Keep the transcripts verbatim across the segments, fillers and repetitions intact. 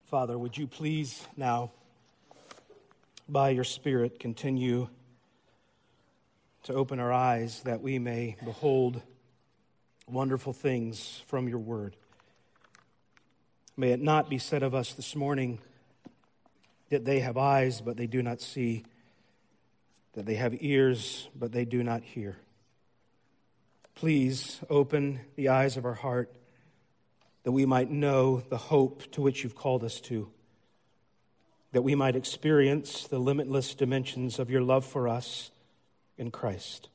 Father, would you please now, by your Spirit, continue to open our eyes that we may behold wonderful things from your word. May it not be said of us this morning that they have eyes, but they do not see, that they have ears, but they do not hear. Please open the eyes of our heart that we might know the hope to which you've called us to, that we might experience the limitless dimensions of your love for us in Christ.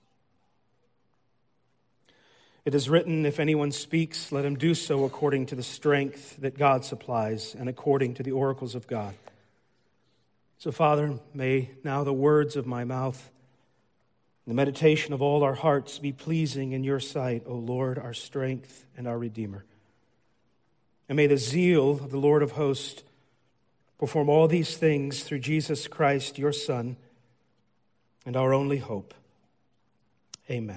It is written, if anyone speaks, let him do so according to the strength that God supplies and according to the oracles of God. So, Father, may now the words of my mouth, the meditation of all our hearts be pleasing in your sight, O Lord, our strength and our Redeemer. And may the zeal of the Lord of hosts perform all these things through Jesus Christ, your Son, and our only hope. Amen.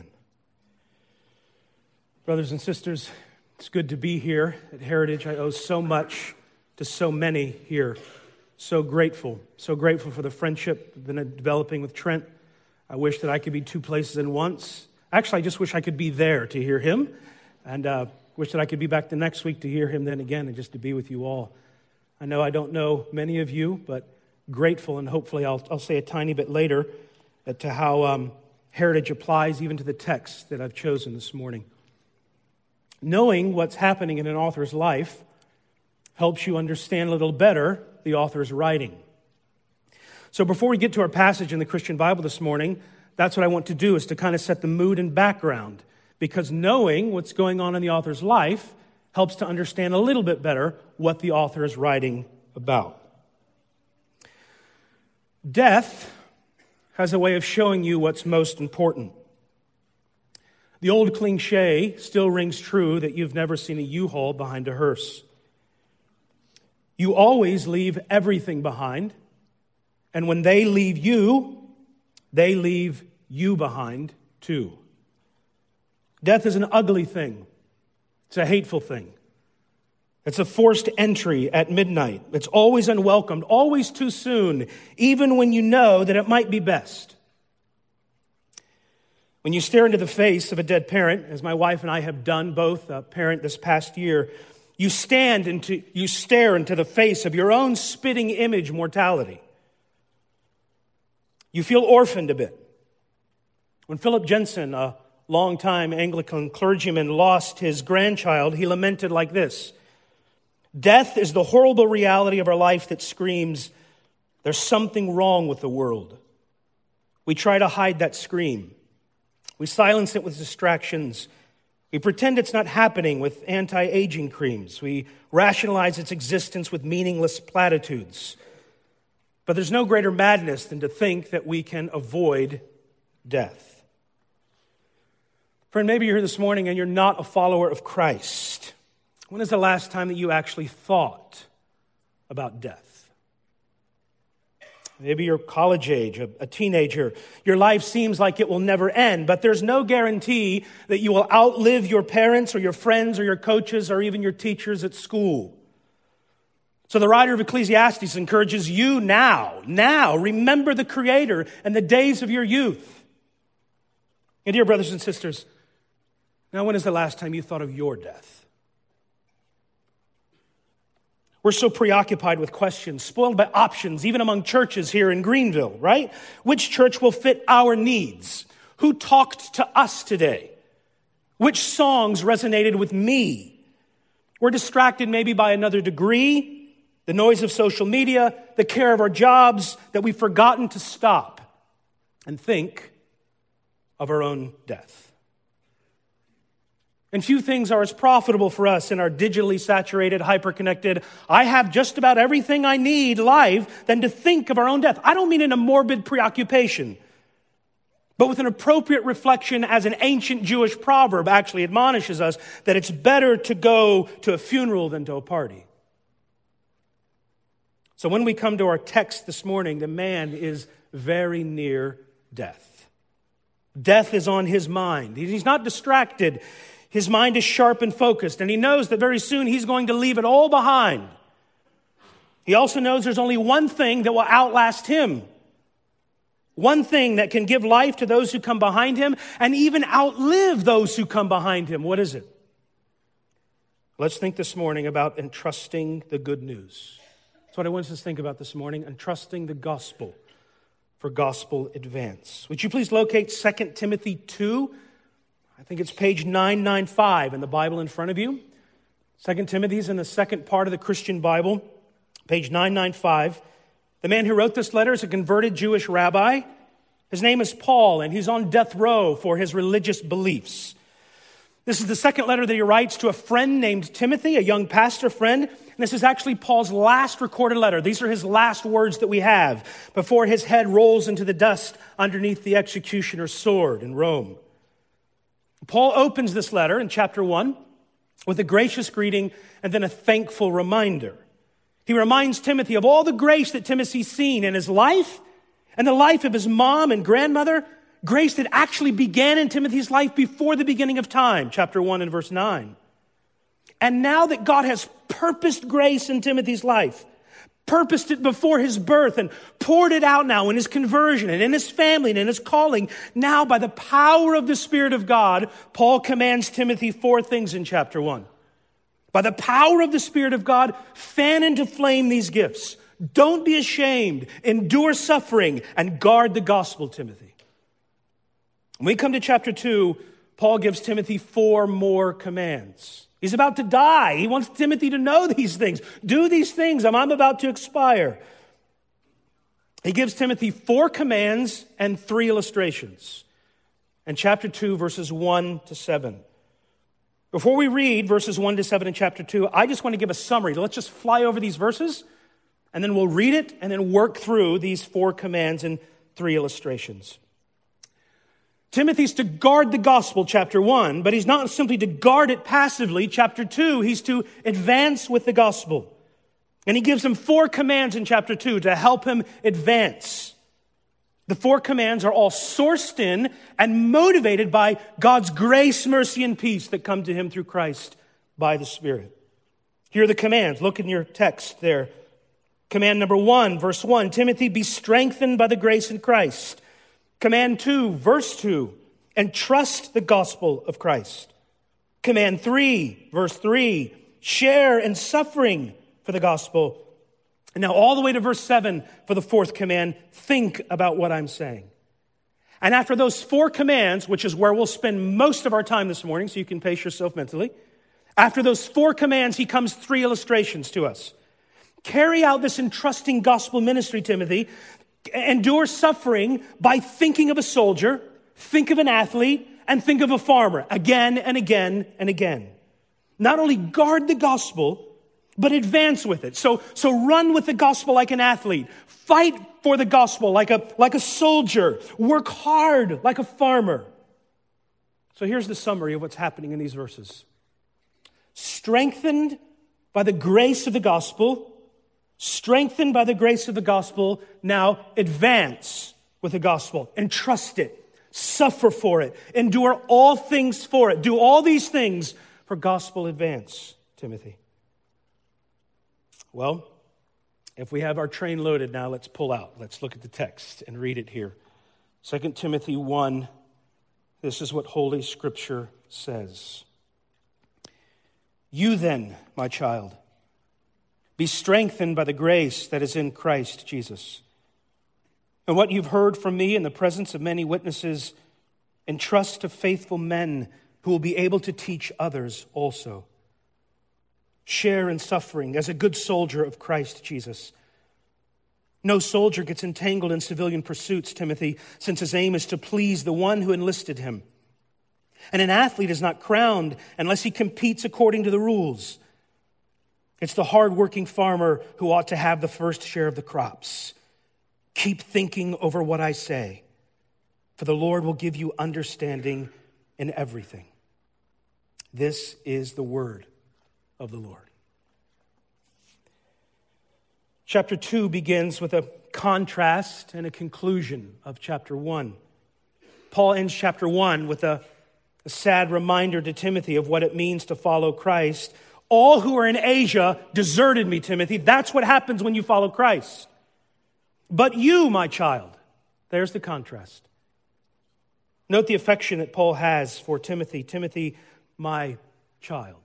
Brothers and sisters, it's good to be here at Heritage. I owe so much to so many here. So grateful. So grateful for the friendship I've been developing with Trent. I wish that I could be two places at once. Actually, I just wish I could be there to hear him. And uh, wish that I could be back the next week to hear him then again and just to be with you all. I know I don't know many of you, but grateful, and hopefully I'll, I'll say a tiny bit later to how um, Heritage applies even to the text that I've chosen this morning. Knowing what's happening in an author's life helps you understand a little better the author's writing. So before we get to our passage in the Christian Bible this morning, that's what I want to do, is to kind of set the mood and background, because knowing what's going on in the author's life helps to understand a little bit better what the author is writing about. Death has a way of showing you what's most important. The old cliche still rings true that you've never seen a U-Haul behind a hearse. You always leave everything behind, and when they leave you, they leave you behind too. Death is an ugly thing. It's a hateful thing. It's a forced entry at midnight. It's always unwelcomed, always too soon, even when you know that it might be best. When you stare into the face of a dead parent, as my wife and I have done, both a parent this past year, you stand into, you stare into the face of your own spitting image mortality. You feel orphaned a bit. When Philip Jensen, a longtime Anglican clergyman, lost his grandchild, he lamented like this: death is the horrible reality of our life that screams, there's something wrong with the world. We try to hide that scream. We silence it with distractions. We pretend it's not happening with anti-aging creams. We rationalize its existence with meaningless platitudes. But there's no greater madness than to think that we can avoid death. Friend, maybe you're here this morning and you're not a follower of Christ. When is the last time that you actually thought about death? Maybe you're college age, a, a teenager. Your life seems like it will never end, but there's no guarantee that you will outlive your parents or your friends or your coaches or even your teachers at school. So the writer of Ecclesiastes encourages you now, now, remember the Creator and the days of your youth. And dear brothers and sisters, now when is the last time you thought of your death? We're so preoccupied with questions, spoiled by options, even among churches here in Greenville, right? Which church will fit our needs? Who talked to us today? Which songs resonated with me? We're distracted maybe by another degree, the noise of social media, the care of our jobs, that we've forgotten to stop and think of our own death. And few things are as profitable for us in our digitally saturated, hyper-connected, I have just about everything I need life than to think of our own death. I don't mean in a morbid preoccupation, but with an appropriate reflection, as an ancient Jewish proverb actually admonishes us, that it's better to go to a funeral than to a party. So when we come to our text this morning, the man is very near death. Death is on his mind. He's not distracted. His mind is sharp and focused, and he knows that very soon he's going to leave it all behind. He also knows there's only one thing that will outlast him. One thing that can give life to those who come behind him and even outlive those who come behind him. What is it? Let's think this morning about entrusting the good news. That's what I want us to think about this morning, entrusting the gospel for gospel advance. Would you please locate Second Timothy two? I think it's page nine ninety-five in the Bible in front of you. Second Timothy is in the second part of the Christian Bible, page nine ninety-five. The man who wrote this letter is a converted Jewish rabbi. His name is Paul, and he's on death row for his religious beliefs. This is the second letter that he writes to a friend named Timothy, a young pastor friend. And this is actually Paul's last recorded letter. These are his last words that we have before his head rolls into the dust underneath the executioner's sword in Rome. Paul opens this letter in chapter one with a gracious greeting and then a thankful reminder. He reminds Timothy of all the grace that Timothy's seen in his life and the life of his mom and grandmother, grace that actually began in Timothy's life before the beginning of time, chapter one and verse nine. And now that God has purposed grace in Timothy's life, purposed it before his birth and poured it out now in his conversion and in his family and in his calling, now by the power of the Spirit of God, Paul commands Timothy four things in chapter one. By the power of the Spirit of God, fan into flame these gifts. Don't be ashamed. Endure suffering and guard the gospel, Timothy. When we come to chapter two, Paul gives Timothy four more commands. He's about to die. He wants Timothy to know these things. Do these things. I'm, I'm about to expire. He gives Timothy four commands and three illustrations. In chapter two, verses one to seven. Before we read verses one to seven in chapter two, I just want to give a summary. Let's just fly over these verses, and then we'll read it and then work through these four commands and three illustrations. Timothy's to guard the gospel, chapter one, but he's not simply to guard it passively. Chapter two, he's to advance with the gospel. And he gives him four commands in chapter two to help him advance. The four commands are all sourced in and motivated by God's grace, mercy, and peace that come to him through Christ by the Spirit. Here are the commands. Look in your text there. Command number one, verse one, Timothy, be strengthened by the grace in Christ. Command two, verse two, entrust the gospel of Christ. Command three, verse three, share in suffering for the gospel. And now all the way to verse seven for the fourth command, think about what I'm saying. And after those four commands, which is where we'll spend most of our time this morning, so you can pace yourself mentally. After those four commands, he comes three illustrations to us. Carry out this entrusting gospel ministry, Timothy. Endure suffering by thinking of a soldier, think of an athlete, and think of a farmer again and again and again. Not only guard the gospel, but advance with it. So, so run with the gospel like an athlete. Fight for the gospel like a, like a soldier. Work hard like a farmer. So here's the summary of what's happening in these verses. Strengthened by the grace of the gospel, strengthened by the grace of the gospel, now advance with the gospel. Entrust it. Suffer for it. Endure all things for it. Do all these things for gospel advance, Timothy. Well, if we have our train loaded now, let's pull out. Let's look at the text and read it here. Second Timothy one, this is what Holy Scripture says. You then, my child, be strengthened by the grace that is in Christ Jesus. And what you've heard from me in the presence of many witnesses, entrust to faithful men who will be able to teach others also. Share in suffering as a good soldier of Christ Jesus. No soldier gets entangled in civilian pursuits, Timothy, since his aim is to please the one who enlisted him. And an athlete is not crowned unless he competes according to the rules. It's the hardworking farmer who ought to have the first share of the crops. Keep thinking over what I say, for the Lord will give you understanding in everything. This is the word of the Lord. Chapter two begins with a contrast and a conclusion of chapter one. Paul ends chapter one with a, a sad reminder to Timothy of what it means to follow Christ, All who are in Asia deserted me, Timothy. That's what happens when you follow Christ. But you, my child, there's the contrast. Note the affection that Paul has for Timothy. Timothy, my child.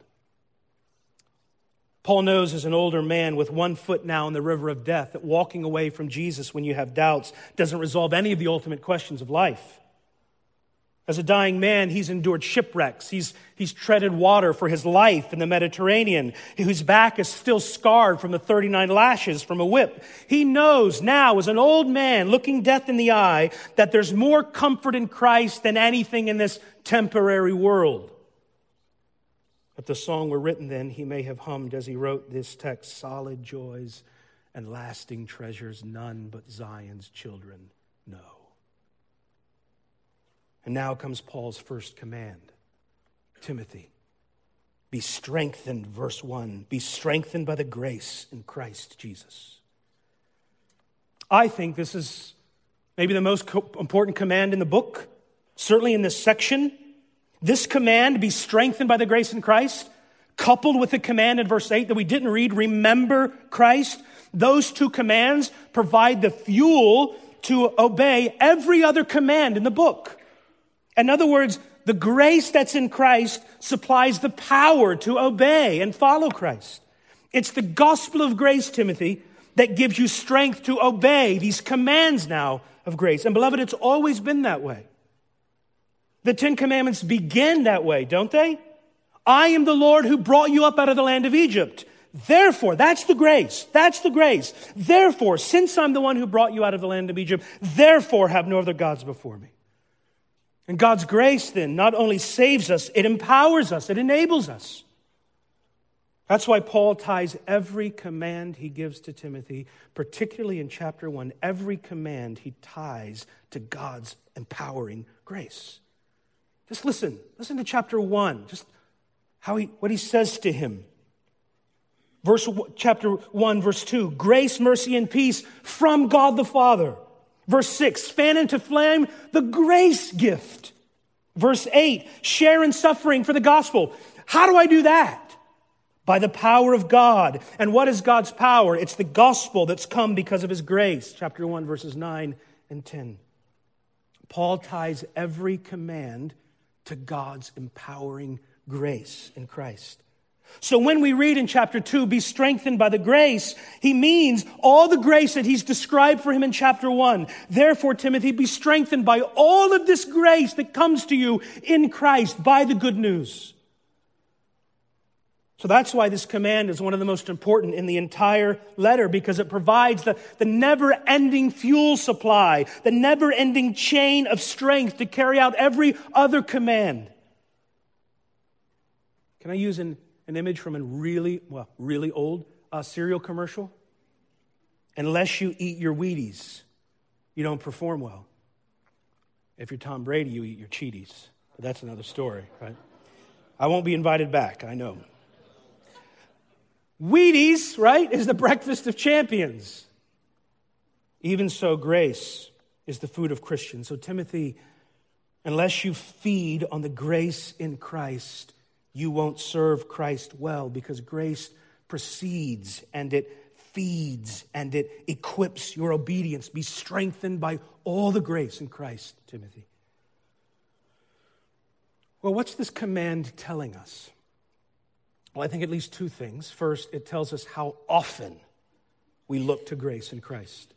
Paul knows as an older man with one foot now in the river of death that walking away from Jesus when you have doubts doesn't resolve any of the ultimate questions of life. As a dying man, he's endured shipwrecks. He's, he's treaded water for his life in the Mediterranean. His back is still scarred from the thirty-nine lashes from a whip. He knows now, as an old man looking death in the eye, that there's more comfort in Christ than anything in this temporary world. If the song were written then, he may have hummed as he wrote this text, solid joys and lasting treasures none but Zion's children know. And now comes Paul's first command. Timothy, be strengthened, verse one, be strengthened by the grace in Christ Jesus. I think this is maybe the most important command in the book, certainly in this section. This command, be strengthened by the grace in Christ, coupled with the command in verse eight that we didn't read, remember Christ. Those two commands provide the fuel to obey every other command in the book. In other words, the grace that's in Christ supplies the power to obey and follow Christ. It's the gospel of grace, Timothy, that gives you strength to obey these commands now of grace. And beloved, it's always been that way. The Ten Commandments begin that way, don't they? I am the Lord who brought you up out of the land of Egypt. Therefore, that's the grace. That's the grace. Therefore, since I'm the one who brought you out of the land of Egypt, therefore have no other gods before me. And God's grace then not only saves us, it empowers us, it enables us. That's why Paul ties every command he gives to Timothy, particularly in chapter one, every command he ties to God's empowering grace. Just listen, listen to chapter one, just how he, what he says to him. Verse, chapter one, verse two, grace, mercy, and peace from God the Father. Verse six, fan into flame the grace gift. Verse eight, share in suffering for the gospel. How do I do that? By the power of God. And what is God's power? It's the gospel that's come because of his grace. Chapter one, verses nine and ten. Paul ties every command to God's empowering grace in Christ. So when we read in chapter two, be strengthened by the grace, he means all the grace that he's described for him in chapter one. Therefore, Timothy, be strengthened by all of this grace that comes to you in Christ by the good news. So that's why this command is one of the most important in the entire letter, because it provides the, the never-ending fuel supply, the never-ending chain of strength to carry out every other command. Can I use an An image from a really, well, really old uh, cereal commercial? Unless you eat your Wheaties, you don't perform well. If you're Tom Brady, you eat your Cheeties. But that's another story, right? I won't be invited back, I know. Wheaties, right, is the breakfast of champions. Even so, grace is the food of Christians. So, Timothy, unless you feed on the grace in Christ, you won't serve Christ well, because grace precedes and it feeds and it equips your obedience. Be strengthened by all the grace in Christ, Timothy. Well, what's this command telling us? Well, I think at least two things. First, it tells us how often we look to grace in Christ.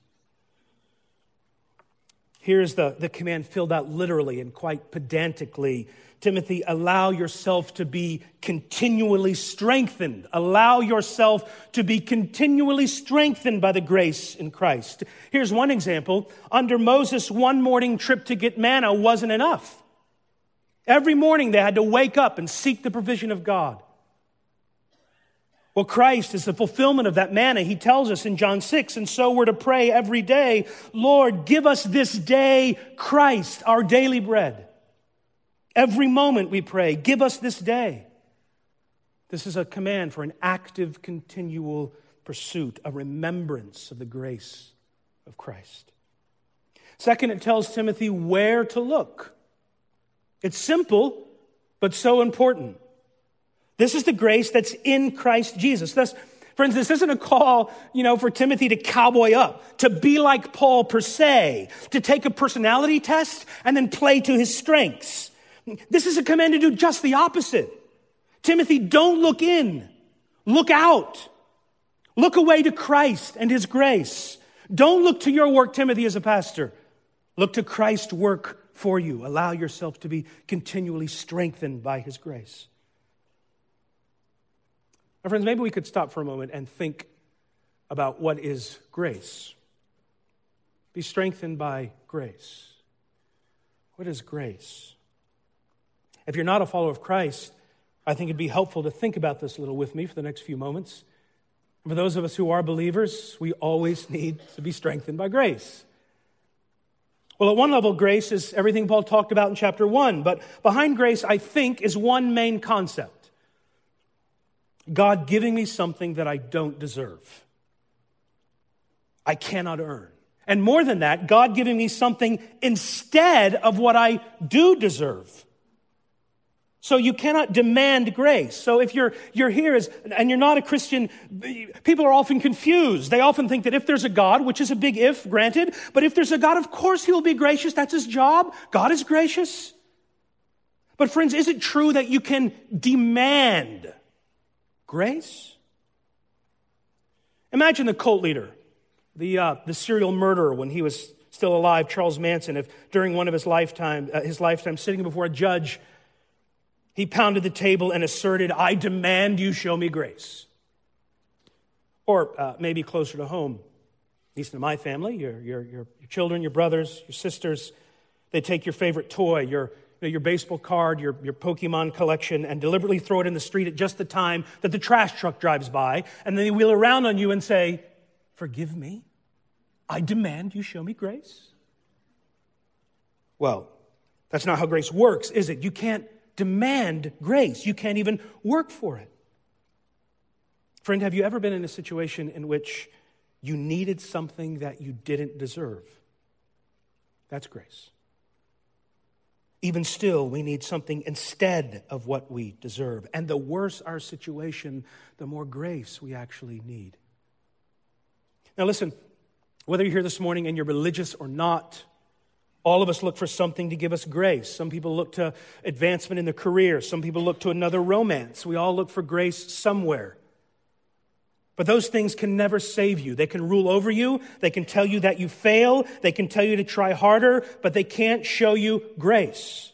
Here's the, the command filled out literally and quite pedantically. Timothy, allow yourself to be continually strengthened. Allow yourself to be continually strengthened by the grace in Christ. Here's one example. Under Moses, one morning trip to get manna wasn't enough. Every morning they had to wake up and seek the provision of God. Well, Christ is the fulfillment of that manna. He tells us in John six, and so we're to pray every day, Lord, give us this day Christ, our daily bread. Every moment we pray, give us this day. This is a command for an active, continual pursuit, a remembrance of the grace of Christ. Second, it tells Timothy where to look. It's simple, but so important. This is the grace that's in Christ Jesus. Thus, friends, this isn't a call, you know, for Timothy to cowboy up, to be like Paul per se, to take a personality test and then play to his strengths. This is a command to do just the opposite. Timothy, don't look in. Look out. Look away to Christ and his grace. Don't look to your work, Timothy, as a pastor. Look to Christ's work for you. Allow yourself to be continually strengthened by his grace. Now, friends, maybe we could stop for a moment and think about what is grace. Be strengthened by grace. What is grace? If you're not a follower of Christ, I think it'd be helpful to think about this a little with me for the next few moments. And for those of us who are believers, we always need to be strengthened by grace. Well, at one level, grace is everything Paul talked about in chapter one. But behind grace, I think, is one main concept. God giving me something that I don't deserve. I cannot earn. And more than that, God giving me something instead of what I do deserve. So you cannot demand grace. So if you're you're here as, and you're not a Christian, people are often confused. They often think that if there's a God, which is a big if, granted, but if there's a God, of course he will be gracious. That's his job. God is gracious. But friends, is it true that you can demand grace? Imagine the cult leader, the uh, the serial murderer when he was still alive, Charles Manson, if during one of his lifetime, uh, his lifetime sitting before a judge, he pounded the table and asserted, I demand you show me grace. Or uh, maybe closer to home, at least in my family, your, your, your, your children, your brothers, your sisters, they take your favorite toy, your, you know, your baseball card, your, your Pokemon collection, and deliberately throw it in the street at just the time that the trash truck drives by, and then they wheel around on you and say, forgive me, I demand you show me grace. Well, that's not how grace works, is it? You can't demand grace. You can't even work for it. Friend, have you ever been in a situation in which you needed something that you didn't deserve? That's grace. Even still, we need something instead of what we deserve. And the worse our situation, the more grace we actually need. Now listen, whether you're here this morning and you're religious or not, all of us look for something to give us grace. Some people look to advancement in their career. Some people look to another romance. We all look for grace somewhere. But those things can never save you. They can rule over you. They can tell you that you fail. They can tell you to try harder, but they can't show you grace.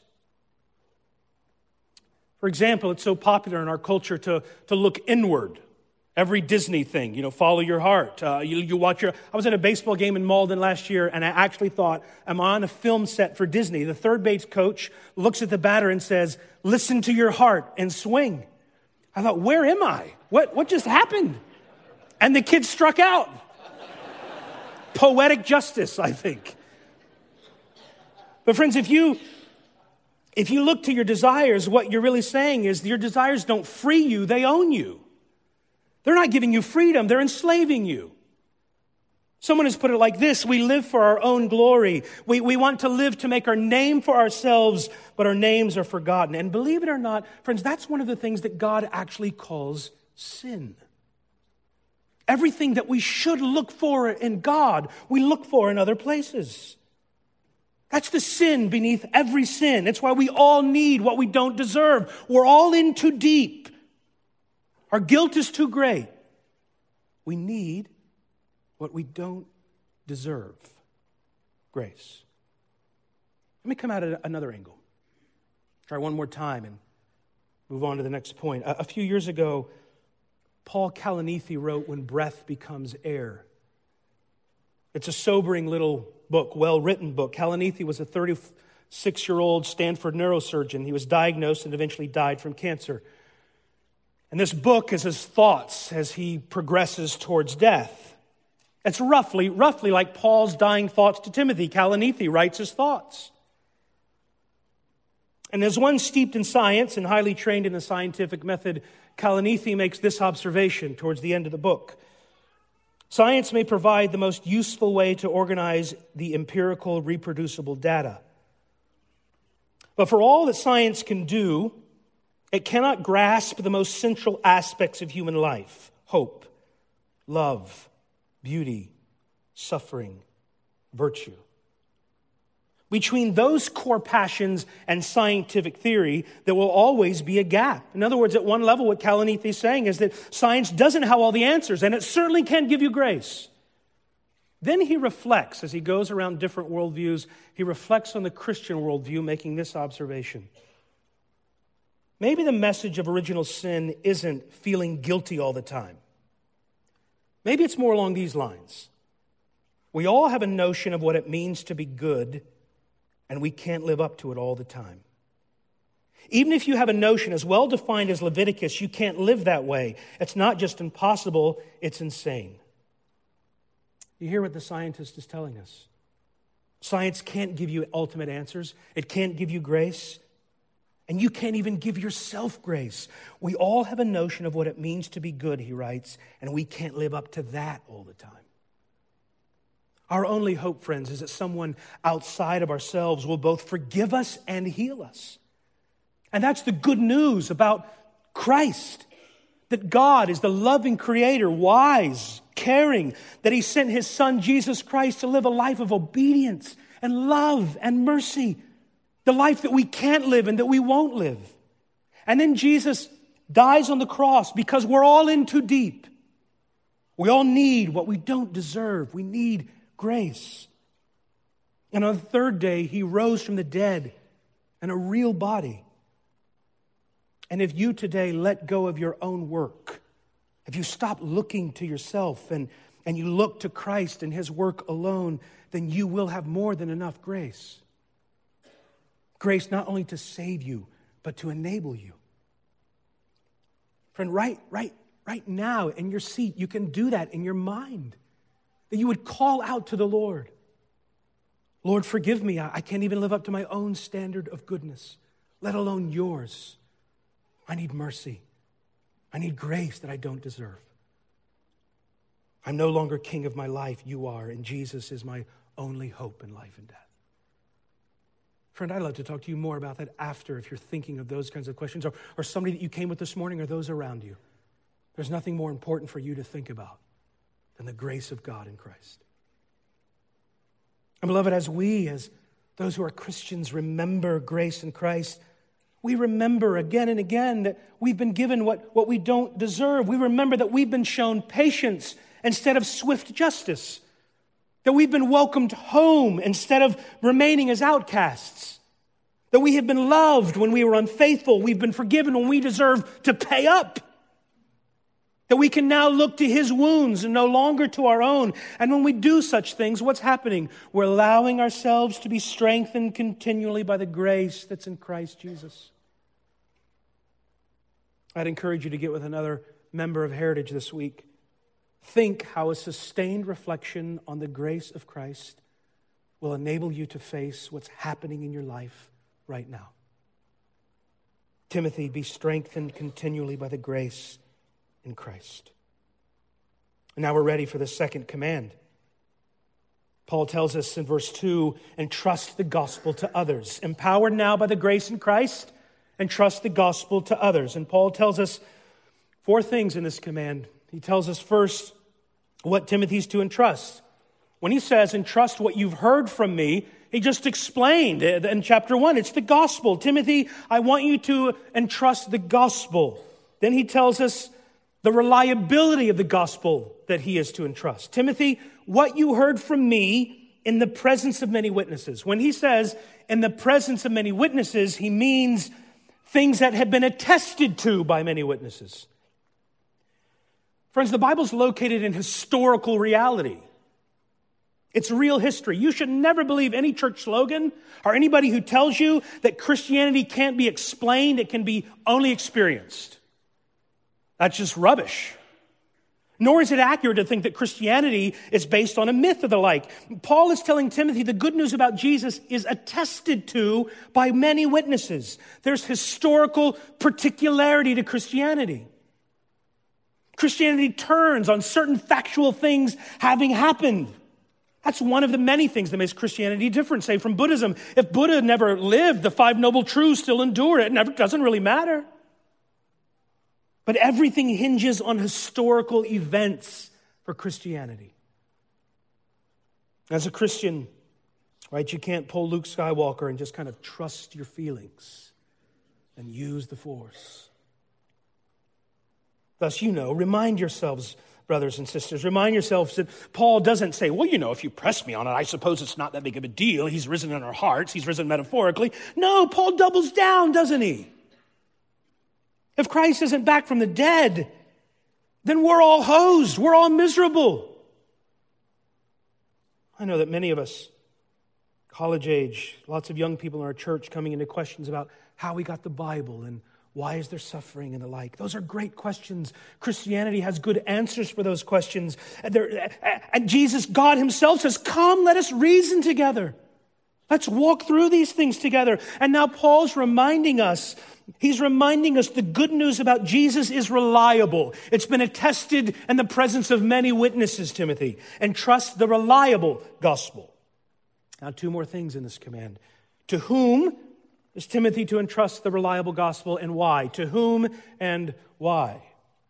For example, it's so popular in our culture to, to look inward. Every Disney thing, you know, follow your heart. Uh, you, you watch your. I was at a baseball game in Malden last year, and I actually thought, I'm on a film set for Disney. The third base coach looks at the batter and says, listen to your heart and swing. I thought, where am I? What, what just happened? And the kid struck out. Poetic justice, I think. But friends, if you, if you look to your desires, what you're really saying is your desires don't free you, they own you. They're not giving you freedom, they're enslaving you. Someone has put it like this: we live for our own glory. We, we want to live to make our name for ourselves, but our names are forgotten. And believe it or not, friends, that's one of the things that God actually calls sin. Everything that we should look for in God, we look for in other places. That's the sin beneath every sin. It's why we all need what we don't deserve. We're all in too deep. Our guilt is too great. We need what we don't deserve. Grace. Let me come at it another angle. Try one more time and move on to the next point. A, a few years ago, Paul Kalanithi wrote When Breath Becomes Air. It's a sobering little book, well-written book. Kalanithi was a thirty-six-year-old Stanford neurosurgeon. He was diagnosed and eventually died from cancer. And this book is his thoughts as he progresses towards death. It's roughly, roughly like Paul's dying thoughts to Timothy. Kalanithi writes his thoughts. And as one steeped in science and highly trained in the scientific method, Kalanithi makes this observation towards the end of the book. Science may provide the most useful way to organize the empirical, reproducible data. But for all that science can do, It cannot grasp the most central aspects of human life: hope, love, beauty, suffering, virtue. Between those core passions and scientific theory, there will always be a gap. In other words, at one level, what Kalanithi is saying is that science doesn't have all the answers, and it certainly can't give you grace. Then he reflects, as he goes around different worldviews, he reflects on the Christian worldview, making this observation. Maybe the message of original sin isn't feeling guilty all the time. Maybe it's more along these lines. We all have a notion of what it means to be good, and we can't live up to it all the time. Even if you have a notion as well defined as Leviticus, you can't live that way. It's not just impossible, it's insane. You hear what the scientist is telling us. Science can't give you ultimate answers. It can't give you grace. And you can't even give yourself grace. We all have a notion of what it means to be good, he writes, and we can't live up to that all the time. Our only hope, friends, is that someone outside of ourselves will both forgive us and heal us. And that's the good news about Christ, that God is the loving creator, wise, caring, that he sent his son, Jesus Christ, to live a life of obedience and love and mercy, the life that we can't live and that we won't live. And then Jesus dies on the cross because we're all in too deep. We all need what we don't deserve. We need grace. And on the third day, he rose from the dead in a real body. And if you today let go of your own work, if you stop looking to yourself and, and you look to Christ and his work alone, then you will have more than enough grace. Grace not only to save you, but to enable you. Friend, right, right, right now in your seat, you can do that in your mind. That you would call out to the Lord. Lord, forgive me. I can't even live up to my own standard of goodness, let alone yours. I need mercy. I need grace that I don't deserve. I'm no longer king of my life. You are, and Jesus is my only hope in life and death. Friend, I'd love to talk to you more about that after, if you're thinking of those kinds of questions, or, or somebody that you came with this morning, or those around you. There's nothing more important for you to think about than the grace of God in Christ. And beloved, as we, as those who are Christians, remember grace in Christ, we remember again and again that we've been given what, what we don't deserve. We remember that we've been shown patience instead of swift justice. That we've been welcomed home instead of remaining as outcasts. That we have been loved when we were unfaithful. We've been forgiven when we deserve to pay up. That we can now look to his wounds and no longer to our own. And when we do such things, what's happening? We're allowing ourselves to be strengthened continually by the grace that's in Christ Jesus. I'd encourage you to get with another member of Heritage this week. Think how a sustained reflection on the grace of Christ will enable you to face what's happening in your life right now. Timothy, be strengthened continually by the grace in Christ. And now we're ready for the second command. Paul tells us in verse two, entrust the gospel to others. Empowered now by the grace in Christ, entrust the gospel to others. And Paul tells us four things in this command. He tells us first what Timothy's to entrust. When he says, entrust what you've heard from me, he just explained in chapter one, it's the gospel. Timothy, I want you to entrust the gospel. Then he tells us the reliability of the gospel that he is to entrust. Timothy, what you heard from me in the presence of many witnesses. When he says in the presence of many witnesses, he means things that have been attested to by many witnesses. Friends, the Bible's located in historical reality. It's real history. You should never believe any church slogan or anybody who tells you that Christianity can't be explained, it can be only experienced. That's just rubbish. Nor is it accurate to think that Christianity is based on a myth or the like. Paul is telling Timothy the good news about Jesus is attested to by many witnesses. There's historical particularity to Christianity. Christianity turns on certain factual things having happened. That's one of the many things that makes Christianity different, say, from Buddhism. If Buddha never lived, the Five Noble Truths still endure. It never doesn't really matter. But everything hinges on historical events for Christianity. As a Christian, right, you can't pull Luke Skywalker and just kind of trust your feelings and use the Force. Thus, you know, remind yourselves, brothers and sisters, remind yourselves that Paul doesn't say, well, you know, if you press me on it, I suppose it's not that big of a deal. He's risen in our hearts. He's risen metaphorically. No, Paul doubles down, doesn't he? If Christ isn't back from the dead, then we're all hosed. We're all miserable. I know that many of us, college age, lots of young people in our church coming into questions about how we got the Bible and why is there suffering and the like. Those are great questions. Christianity has good answers for those questions. And, and Jesus, God himself says, come, let us reason together. Let's walk through these things together. And now Paul's reminding us, he's reminding us the good news about Jesus is reliable. It's been attested in the presence of many witnesses, Timothy. And trust the reliable gospel. Now, two more things in this command. To whom is Timothy to entrust the reliable gospel, and why? To whom and why?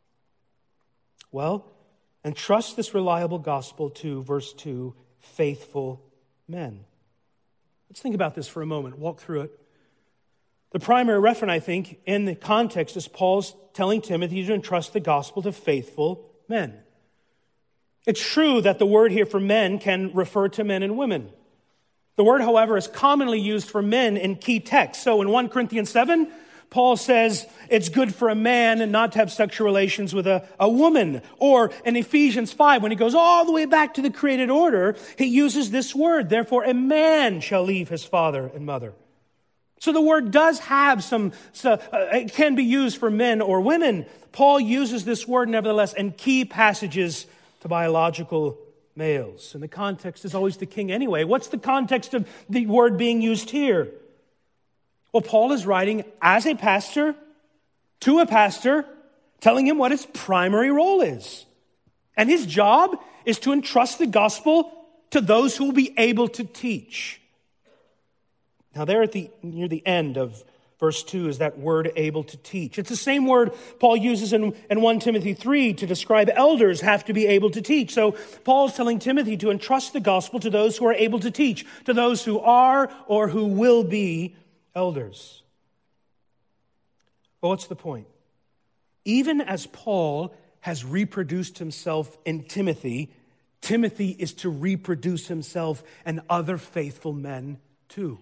Well, entrust this reliable gospel to, verse two, faithful men. Let's think about this for a moment. Walk through it. The primary referent, I think, in the context is Paul's telling Timothy to entrust the gospel to faithful men. It's true that the word here for men can refer to men and women. The word, however, is commonly used for men in key texts. So in First Corinthians seven, Paul says it's good for a man not to have sexual relations with a, a woman. Or in Ephesians five, when he goes all the way back to the created order, he uses this word, therefore a man shall leave his father and mother. So the word does have some, so, uh, it can be used for men or women. Paul uses this word nevertheless in key passages to biological males. And the context is always the king anyway. What's the context of the word being used here? Well, Paul is writing as a pastor to a pastor, telling him what his primary role is. And his job is to entrust the gospel to those who will be able to teach. Now there at the near the end of verse two is that word able to teach. It's the same word Paul uses in, in First Timothy three to describe elders have to be able to teach. So Paul's telling Timothy to entrust the gospel to those who are able to teach, to those who are or who will be elders. Well, what's the point? Even as Paul has reproduced himself in Timothy, Timothy is to reproduce himself in other faithful men too.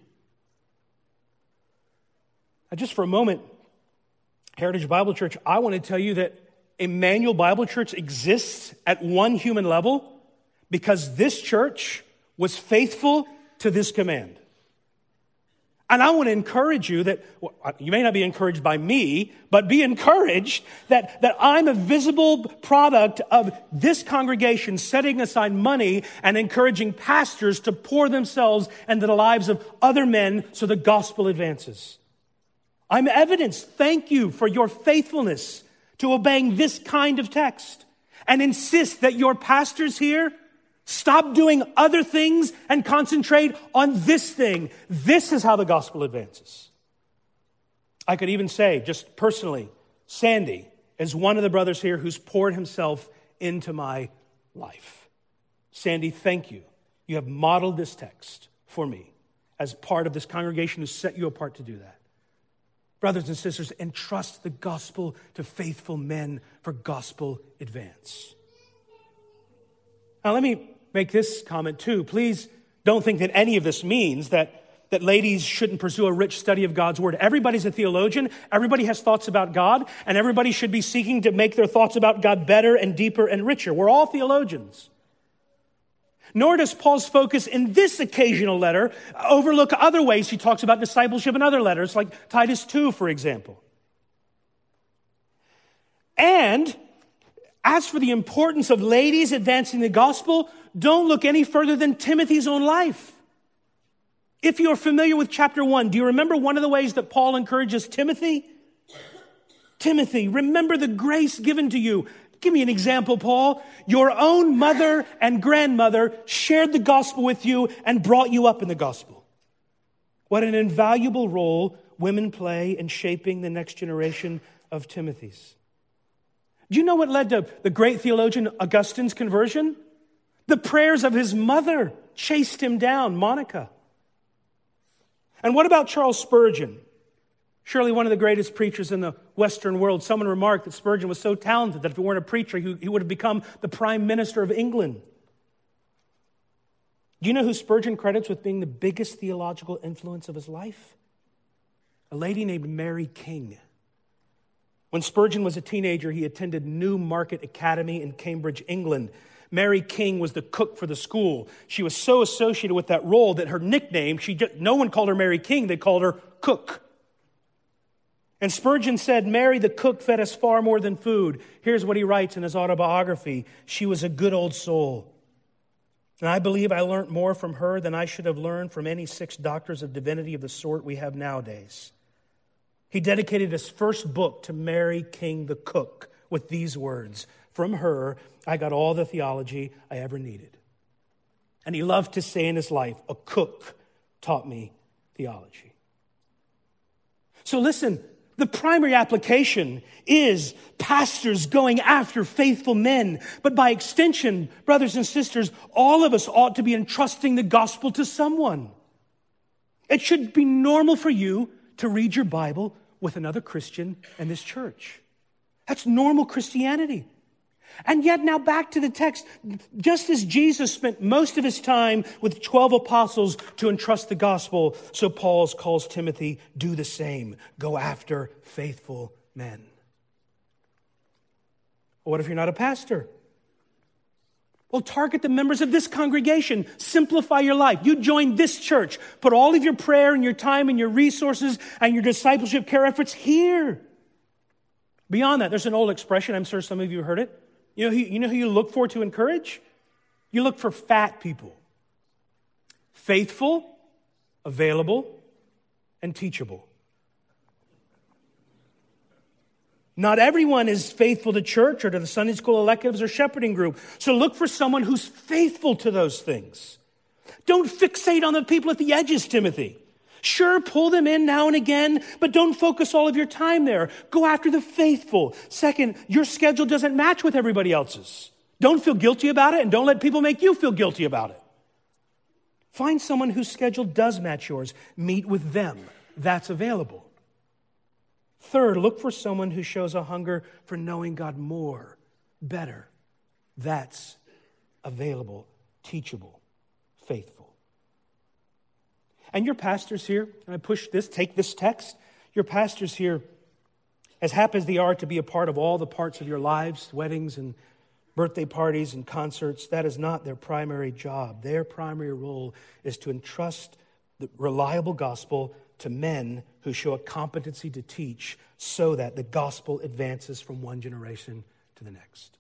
Now, just for a moment, Heritage Bible Church, I want to tell you that Emmanuel Bible Church exists at one human level because this church was faithful to this command. And I want to encourage you that, well, you may not be encouraged by me, but be encouraged that, that I'm a visible product of this congregation setting aside money and encouraging pastors to pour themselves into the lives of other men so the gospel advances. I'm evidence. Thank you for your faithfulness to obeying this kind of text, and insist that your pastors here stop doing other things and concentrate on this thing. This is how the gospel advances. I could even say, just personally, Sandy is one of the brothers here who's poured himself into my life. Sandy, thank you. You have modeled this text for me as part of this congregation who set you apart to do that. Brothers and sisters, entrust the gospel to faithful men for gospel advance. Now, let me make this comment too. Please don't think that any of this means that, that ladies shouldn't pursue a rich study of God's word. Everybody's a theologian. Everybody has thoughts about God, and everybody should be seeking to make their thoughts about God better and deeper and richer. We're all theologians. Nor does Paul's focus in this occasional letter overlook other ways he talks about discipleship in other letters, like Titus two, for example. And as for the importance of ladies advancing the gospel, don't look any further than Timothy's own life. If you're familiar with chapter one, do you remember one of the ways that Paul encourages Timothy? Timothy, remember the grace given to you. Give me an example, Paul. Your own mother and grandmother shared the gospel with you and brought you up in the gospel. What an invaluable role women play in shaping the next generation of Timothys. Do you know what led to the great theologian Augustine's conversion? The prayers of his mother chased him down, Monica. And what about Charles Spurgeon? Surely one of the greatest preachers in the Western world. Someone remarked that Spurgeon was so talented that if he weren't a preacher, he, he would have become the Prime Minister of England. Do you know who Spurgeon credits with being the biggest theological influence of his life? A lady named Mary King. When Spurgeon was a teenager, he attended Newmarket Academy in Cambridge, England. Mary King was the cook for the school. She was so associated with that role that her nickname, she just, no one called her Mary King, they called her Cook. And Spurgeon said, Mary the cook fed us far more than food. Here's what he writes in his autobiography. She was a good old soul. And I believe I learned more from her than I should have learned from any six doctors of divinity of the sort we have nowadays. He dedicated his first book to Mary King the cook with these words, from her, I got all the theology I ever needed. And he loved to say in his life, a cook taught me theology. So listen, the primary application is pastors going after faithful men. But by extension, brothers and sisters, all of us ought to be entrusting the gospel to someone. It should be normal for you to read your Bible with another Christian in this church. That's normal Christianity. And yet now back to the text, just as Jesus spent most of his time with twelve apostles to entrust the gospel, so Paul calls Timothy, do the same. Go after faithful men. What if you're not a pastor? Well, target the members of this congregation. Simplify your life. You join this church. Put all of your prayer and your time and your resources and your discipleship care efforts here. Beyond that, there's an old expression. I'm sure some of you have heard it. You know, who, you know who you look for to encourage? You look for fat people. Faithful, available, and teachable. Not everyone is faithful to church or to the Sunday school electives or shepherding group. So look for someone who's faithful to those things. Don't fixate on the people at the edges, Timothy. Sure, pull them in now and again, but don't focus all of your time there. Go after the faithful. Second, your schedule doesn't match with everybody else's. Don't feel guilty about it, and don't let people make you feel guilty about it. Find someone whose schedule does match yours. Meet with them. That's available. Third, look for someone who shows a hunger for knowing God more, better. That's available, teachable, faithful. And your pastors here, and I push this, take this text, your pastors here, as happy as they are to be a part of all the parts of your lives, weddings and birthday parties and concerts, that is not their primary job. Their primary role is to entrust the reliable gospel to men who show a competency to teach so that the gospel advances from one generation to the next.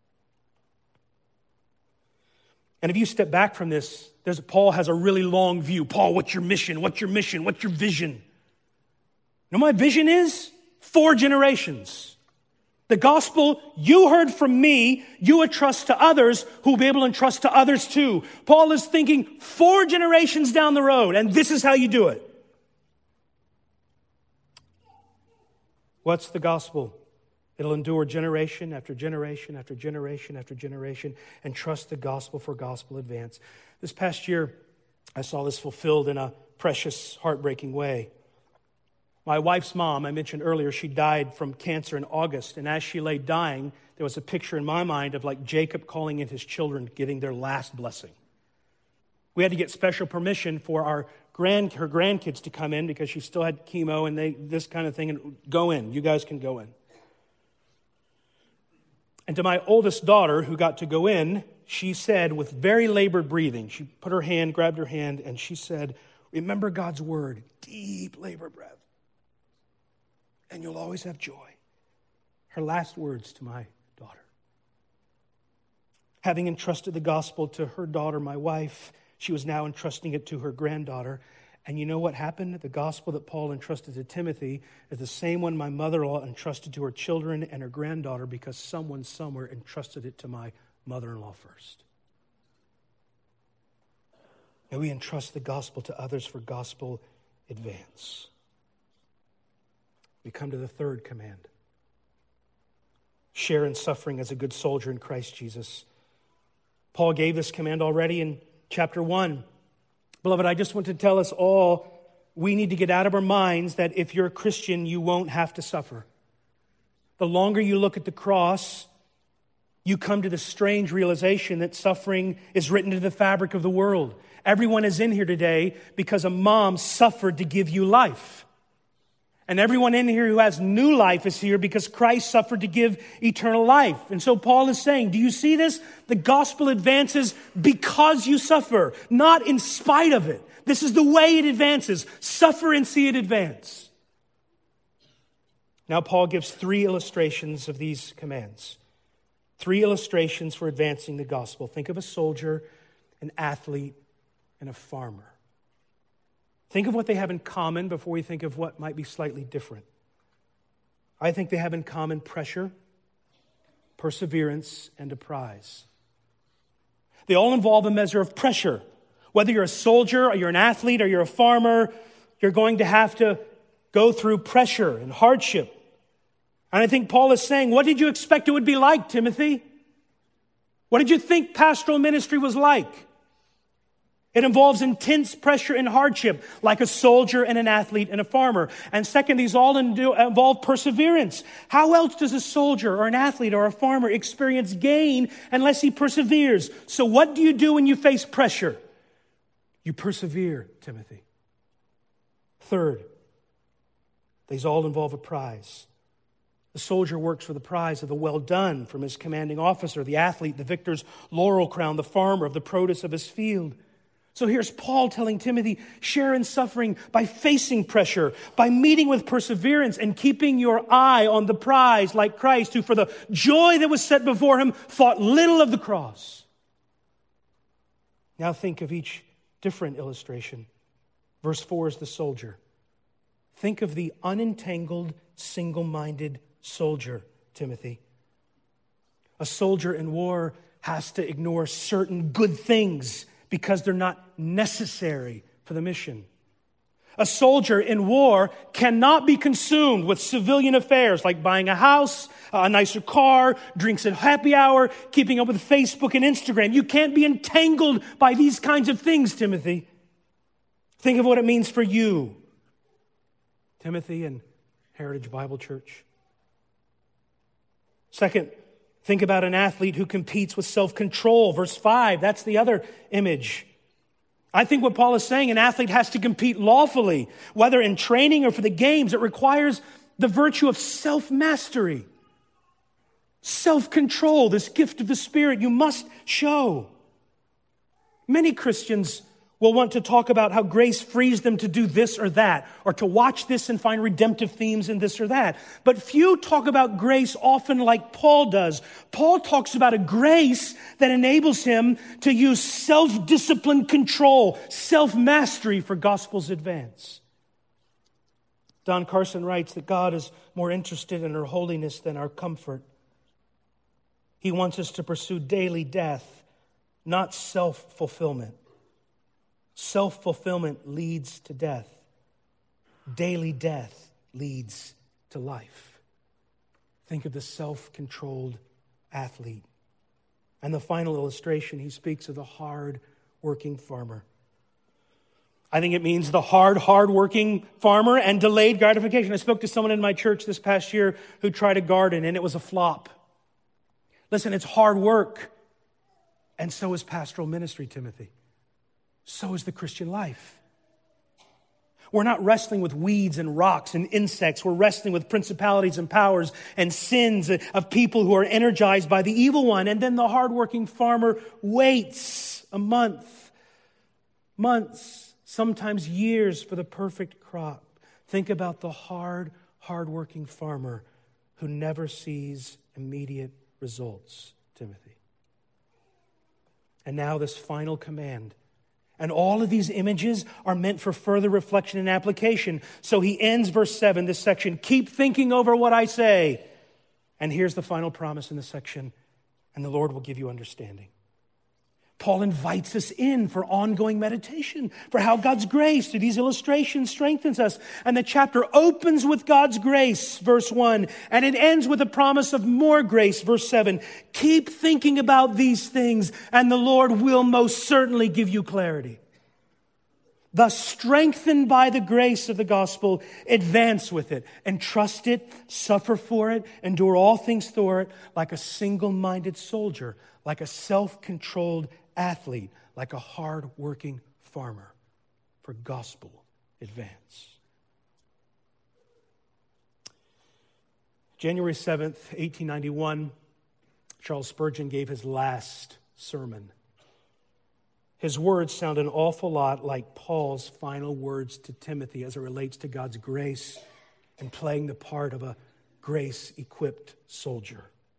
And if you step back from this, there's, Paul has a really long view. Paul, what's your mission? What's your mission? What's your vision? You know what my vision is? Four generations. The gospel you heard from me, you entrust to others who will be able to entrust to others too. Paul is thinking four generations down the road, and this is how you do it. What's the gospel? It'll endure generation after generation after generation after generation and trust the gospel for gospel advance. This past year, I saw this fulfilled in a precious, heartbreaking way. My wife's mom, I mentioned earlier, she died from cancer in August. And as she lay dying, there was a picture in my mind of like Jacob calling in his children, getting their last blessing. We had to get special permission for our grand, her grandkids to come in because she still had chemo and they this kind of thing. And go in. You guys can go in. And to my oldest daughter, who got to go in, she said with very labored breathing, she put her hand, grabbed her hand, and she said, remember God's word, deep labor breath, and you'll always have joy. Her last words to my daughter. Having entrusted the gospel to her daughter, my wife, she was now entrusting it to her granddaughter. And you know what happened? The gospel that Paul entrusted to Timothy is the same one my mother-in-law entrusted to her children and her granddaughter because someone somewhere entrusted it to my mother-in-law first. And we entrust the gospel to others for gospel advance. We come to the third command. Share in suffering as a good soldier in Christ Jesus. Paul gave this command already in chapter one. Beloved, I just want to tell us all, we need to get out of our minds that if you're a Christian, you won't have to suffer. The longer you look at the cross, you come to the strange realization that suffering is written into the fabric of the world. Everyone is in here today because a mom suffered to give you life. And everyone in here who has new life is here because Christ suffered to give eternal life. And so Paul is saying, do you see this? The gospel advances because you suffer, not in spite of it. This is the way it advances. Suffer and see it advance. Now Paul gives three illustrations of these commands. Three illustrations for advancing the gospel. Think of a soldier, an athlete, and a farmer. Think of what they have in common before we think of what might be slightly different. I think they have in common pressure, perseverance, and a prize. They all involve a measure of pressure. Whether you're a soldier, or you're an athlete, or you're a farmer, you're going to have to go through pressure and hardship. And I think Paul is saying, what did you expect it would be like, Timothy? What did you think pastoral ministry was like? It involves intense pressure and hardship, like a soldier and an athlete and a farmer. And second, these all involve perseverance. How else does a soldier or an athlete or a farmer experience gain unless he perseveres? So what do you do when you face pressure? You persevere, Timothy. Third, these all involve a prize. The soldier works for the prize of the well done from his commanding officer, the athlete, the victor's laurel crown, the farmer of the produce of his field. So here's Paul telling Timothy, share in suffering by facing pressure, by meeting with perseverance and keeping your eye on the prize like Christ, who for the joy that was set before him thought little of the cross. Now think of each different illustration. Verse four is the soldier. Think of the unentangled, single-minded soldier, Timothy. A soldier in war has to ignore certain good things because they're not necessary for the mission. A soldier in war cannot be consumed with civilian affairs like buying a house, a nicer car, drinks at happy hour, keeping up with Facebook and Instagram. You can't be entangled by these kinds of things, Timothy. Think of what it means for you, Timothy and Heritage Bible Church. Second, think about an athlete who competes with self-control. Verse five, that's the other image. I think what Paul is saying, an athlete has to compete lawfully, whether in training or for the games. It requires the virtue of self-mastery, self-control, this gift of the Spirit you must show. Many Christians will want to talk about how grace frees them to do this or that, or to watch this and find redemptive themes in this or that. But few talk about grace often like Paul does. Paul talks about a grace that enables him to use self-discipline control, self-mastery for gospel's advance. Don Carson writes that God is more interested in our holiness than our comfort. He wants us to pursue daily death, not self-fulfillment. Self-fulfillment leads to death. Daily death leads to life. Think of the self-controlled athlete. And the final illustration, he speaks of the hard-working farmer. I think it means the hard, hard-working farmer and delayed gratification. I spoke to someone in my church this past year who tried a garden, and it was a flop. Listen, it's hard work. And so is pastoral ministry, Timothy. So is the Christian life. We're not wrestling with weeds and rocks and insects. We're wrestling with principalities and powers and sins of people who are energized by the evil one. And then the hardworking farmer waits a month, months, sometimes years for the perfect crop. Think about the hard, hardworking farmer who never sees immediate results, Timothy. And now this final command. And all of these images are meant for further reflection and application. So he ends verse seven, this section, keep thinking over what I say. And here's the final promise in this section, and the Lord will give you understanding. Paul invites us in for ongoing meditation, for how God's grace through these illustrations strengthens us. And the chapter opens with God's grace, verse one, and it ends with a promise of more grace, verse seven. Keep thinking about these things, and the Lord will most certainly give you clarity. Thus, strengthened by the grace of the gospel, advance with it, entrust it, suffer for it, endure all things through it, like a single-minded soldier, like a self-controlled athlete, like a hard-working farmer, for gospel advance. January seventh, eighteen ninety-one, Charles Spurgeon gave his last sermon. His words sound an awful lot like Paul's final words to Timothy as it relates to God's grace and playing the part of a grace-equipped soldier.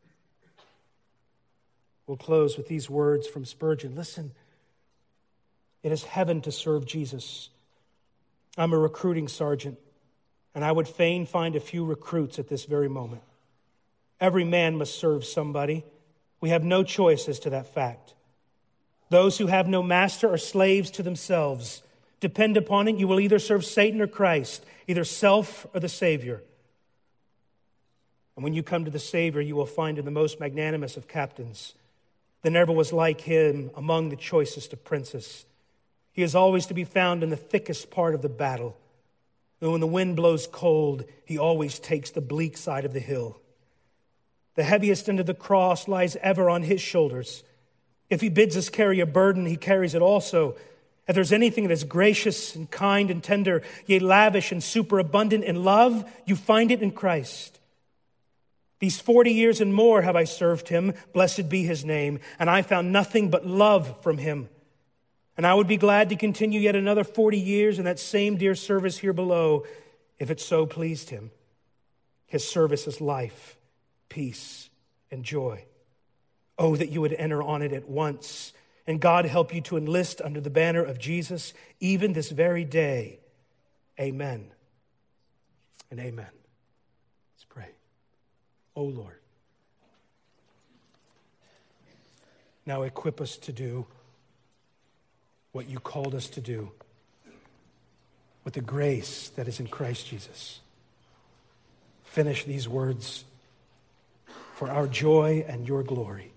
We'll close with these words from Spurgeon. Listen, it is heaven to serve Jesus. I'm a recruiting sergeant, and I would fain find a few recruits at this very moment. Every man must serve somebody. We have no choice as to that fact. Those who have no master are slaves to themselves. Depend upon it, you will either serve Satan or Christ, either self or the Savior. And when you come to the Savior, you will find him the most magnanimous of captains. There never was like him among the choicest of princes. He is always to be found in the thickest part of the battle. And when the wind blows cold, he always takes the bleak side of the hill. The heaviest end of the cross lies ever on his shoulders. If he bids us carry a burden, he carries it also. If there's anything that is gracious and kind and tender, yea, lavish and superabundant in love, you find it in Christ. These forty years and more have I served him, blessed be his name, and I found nothing but love from him. And I would be glad to continue yet another forty years in that same dear service here below, if it so pleased him. His service is life, peace, and joy. Oh, that you would enter on it at once, and God help you to enlist under the banner of Jesus, even this very day. Amen and amen. Let's pray. Oh, Lord, now equip us to do what you called us to do with the grace that is in Christ Jesus. Finish these words for our joy and your glory.